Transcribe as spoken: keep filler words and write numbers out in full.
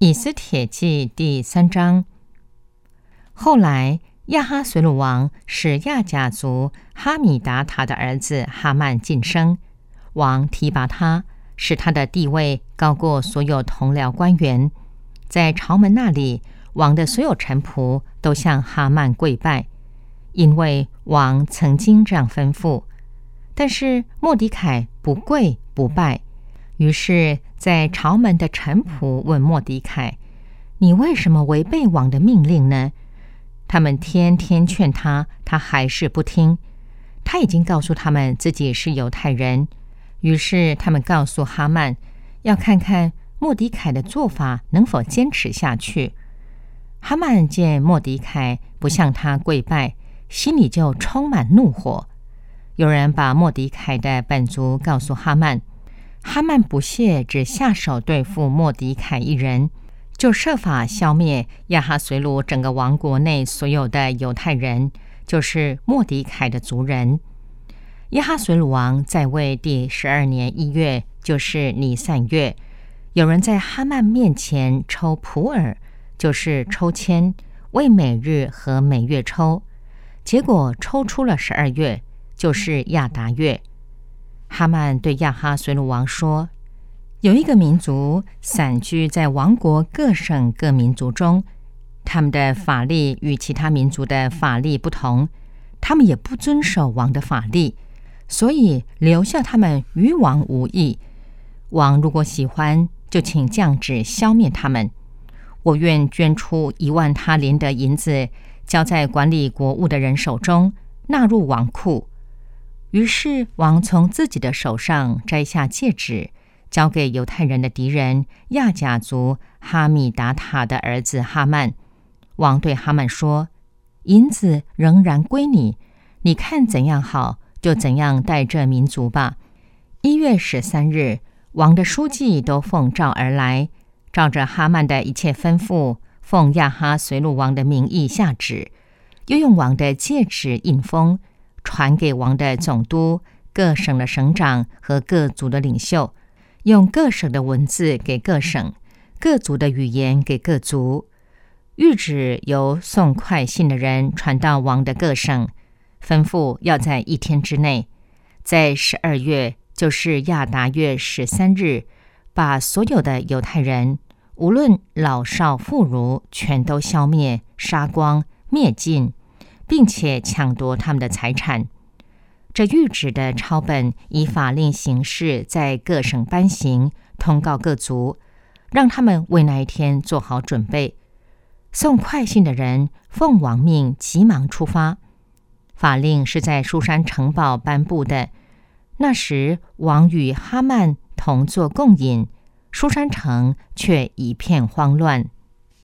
以斯帖记第三章。后来亚哈随鲁王使亚甲族哈米达塔的儿子哈曼晋升，王提拔他，使他的地位高过所有同僚官员。在朝门那里，王的所有臣仆都向哈曼跪拜，因为王曾经这样吩咐。但是末底改不跪不拜，于是在朝门的臣仆问末底改：你为什么违背王的命令呢？他们天天劝他，他还是不听。他已经告诉他们自己是犹太人，于是他们告诉哈曼，要看看末底改的做法能否坚持下去。哈曼见末底改不向他跪拜，心里就充满怒火。有人把末底改的本族告诉哈曼，哈曼不屑，只下手对付末底改一人，就设法消灭亚哈随鲁整个王国内所有的犹太人，就是末底改的族人。亚哈随鲁王在位第十二年一月，就是尼散月，有人在哈曼面前抽普珥，就是抽签，为每日和每月抽，结果抽出了十二月，就是亚达月。哈曼对亚哈随鲁王说，有一个民族散居在王国各省各民族中，他们的法律与其他民族的法律不同，他们也不遵守王的法律，所以留下他们与王无益。王如果喜欢，就请降旨消灭他们。我愿捐出一万他连的银子，交在管理国务的人手中，纳入王库。于是王从自己的手上摘下戒指，交给犹太人的敌人亚甲族哈米达塔的儿子哈曼。王对哈曼说，银子仍然归你，你看怎样好，就怎样待这民族吧。一月十三日，王的书记都奉诏而来，照着哈曼的一切吩咐，奉亚哈随鲁王的名义下旨，又用王的戒指印封，传给王的总督、各省的省长和各族的领袖，用各省的文字给各省，各族的语言给各族。谕旨由送快信的人传到王的各省，吩咐要在一天之内，在十二月，就是亚达月十三日，把所有的犹太人，无论老少妇孺，全都消灭、杀光、灭尽，并且抢夺他们的财产。这谕旨的抄本以法令形式在各省颁行，通告各族，让他们为那一天做好准备。送快信的人奉王命急忙出发。法令是在书珊城堡颁布的。那时王与哈曼同坐共饮，书珊城却一片慌乱。